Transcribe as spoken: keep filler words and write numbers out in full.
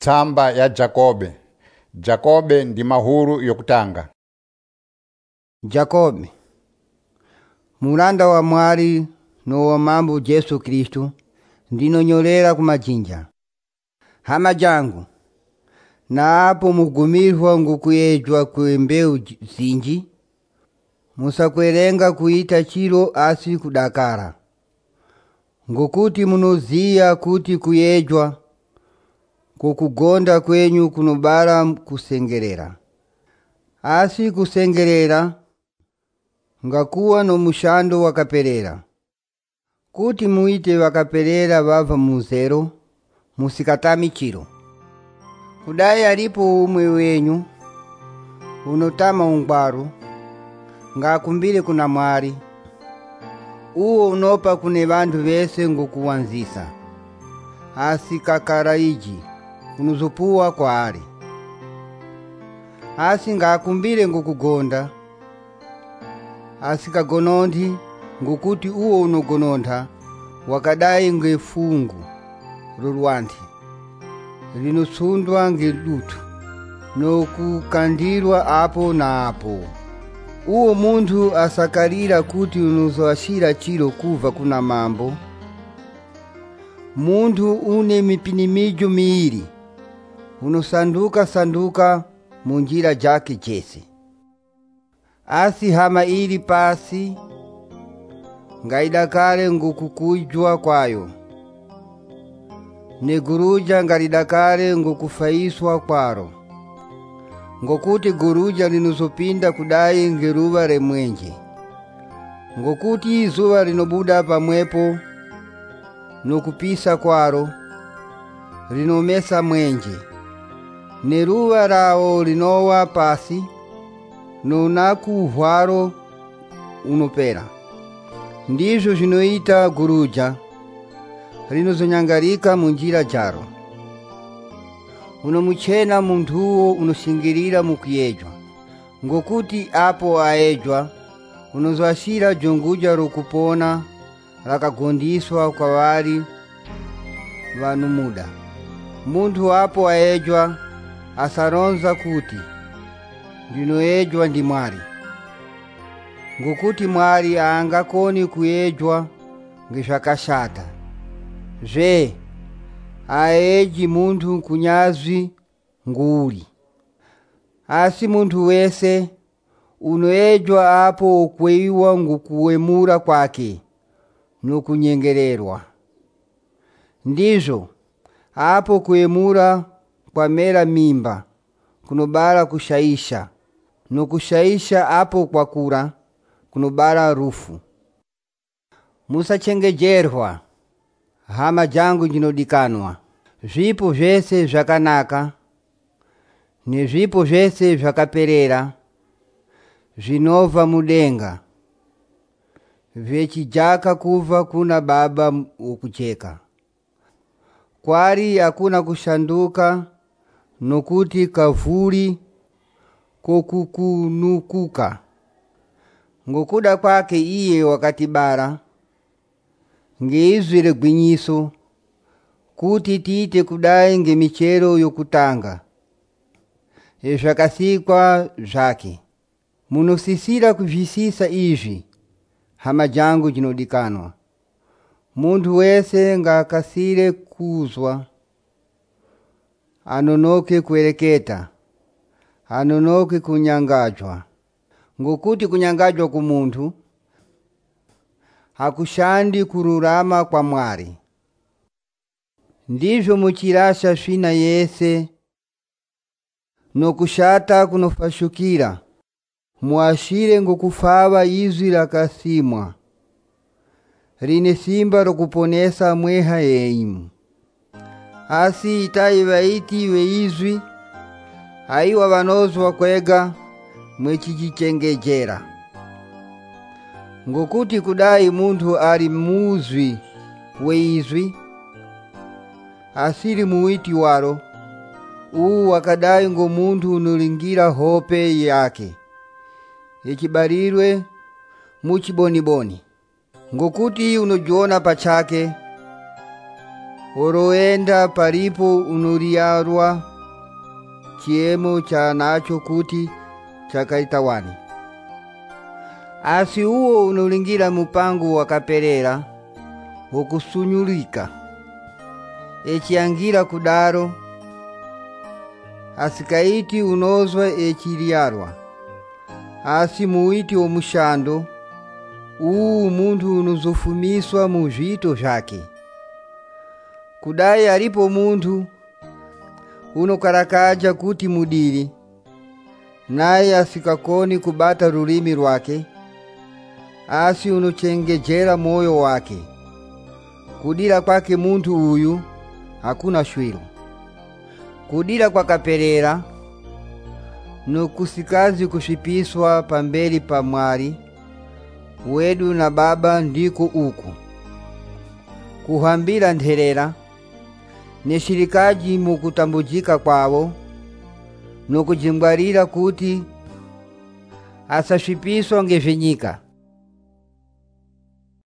Tsamba ya Jakobe. Jakobe ndi mahulu yokutanga. Jakobe, mulanda wa mwali no wa mambo Yesu Kristu, ndinonyolera kumajinja. Hama jangu, na apo mugumirwa ngukuyejwa kuembeu zinji, musakwerenga kuita chilo asi kudakara. Ngukuti munozia kuti kuyejwa, kukugonda kwenyu kunubala kusengerera. Asi kusengerera, ngakuwa no mushando wakaperera. Kuti muite wakaperera bava muzero, musikatami chiro. Kudai alipo umwe wenyu, unotama ungbaru, ngakumbile kuna mwari. Uo unopa kune bandu bese ngukuwanzisa. Asi kakara iji, unuzupuwa kwa ari. Asi ngakumbile ngukugonda. Asi kagonondi ngukuti uo unogononda, wakadai ngefungu, rurwanti. Rinusundwa ngelutu, no kukandirwa apo na apo. Uo muntu asakarira kuti unuzoashira chilo kuva kuna mambo. Muntu une mipinimijo miiri, unusanduka sanduka munjira jake jese. Asi hama ili pasi, ngaidakare ngukukujwa kwayo. Neguruja ngaidakare ngukufaiswa kwaro. Ngokuti guruja linusopinda kudai ngeruwa remwenje. Ngokuti izuwa linobuda pamwepo, nukupisa kwaro, linomesa mwenje. Neruwa rao linowa pasi, nunaku hwaro unopera. Ndizo jinoita guruja, linozonyangarika munjira jaro. Unomuchena muntuo unosingirira mukuyejwa. Ngokuti apo aejwa, unozoashira jonguja rukupona, rakagondiswa kwa wari vanumuda. Muntu apo aejwa, asaronza kuti, ndinoejwa ndi mwari. Ngokuti mwari aangakoni kuejwa ngishakashata. Je, aeji muntu kunyazwi nguli. Asi muntu wese, unoejwa apo ukweiwa ngukuemura kwake, nukunyengererwa. Ndizo, apo kuemura kwa mera mimba, kunubara kushaisha, nukushaisha apo kwa kura, kunubara rufu. Musa chengejerwa, hama jangu jinodikanwa. Vipo vese vyakanaka, ni vipo vese vyakaperera, vinova mudenga. Vechijaka kuva kuna baba ukucheka. Kwari hakuna kushanduka, nukuti kavuli kokukunukuka. Ngokuda kwake iye wakati bara, ngeizwire gwinyiso, kuti tite kudai nge michero yokutanga. Ezvakasikwa zvake. Munosisira kuvisisa izvi, hama jangu jinodikanwa. Muntu wese ngakasire kuzwa, anonoke kuereketa, anonoke kunyangajwa. Ngokuti kunyangajwa kumuntu, hakushandi kururama kwa mwari. Ndivyo muchirasha shina yese, no kushata kunofashukira, muashire ngukufava izwi lakasimwa. Rine simba rokuponesa mweha yeimu. Asi itai vaiti weizwi, aiwa vanozwa kwega mwechichichengejera. Ngokuti kudai muntu ari muzwi weizwi, asiri muiti waro, uu wakadai ngo muntu unulingira hope yake. Ichibarirwe muchiboniboni. Ngokuti unojiona pachake, oroenda palipo unuriarwa chiemo cha nacho kuti chakaitawani. Asi uo unulingira mupango wakaperera wokusunyulika echiangira kudaro asikaiti unozwa echiliarwa. Asi muiti omushando uu muntu unuzofumiswa mu vito vyake. Kudai alipo muntu unokarakaja kuti mudiri naye asikakoni kubata rulimi rwake, asi unochengejera moyo wake. Kudira kwake muntu uyu hakuna shwiro. Kudira kwa kaperera no kusikazi kushipiswa pambeli pa mwari wedu na baba ndiko uku. Kuhambira ntherera neshirikaji mukutambujika kwao no kujimbwarira kuti asashipiswa ngevenyika.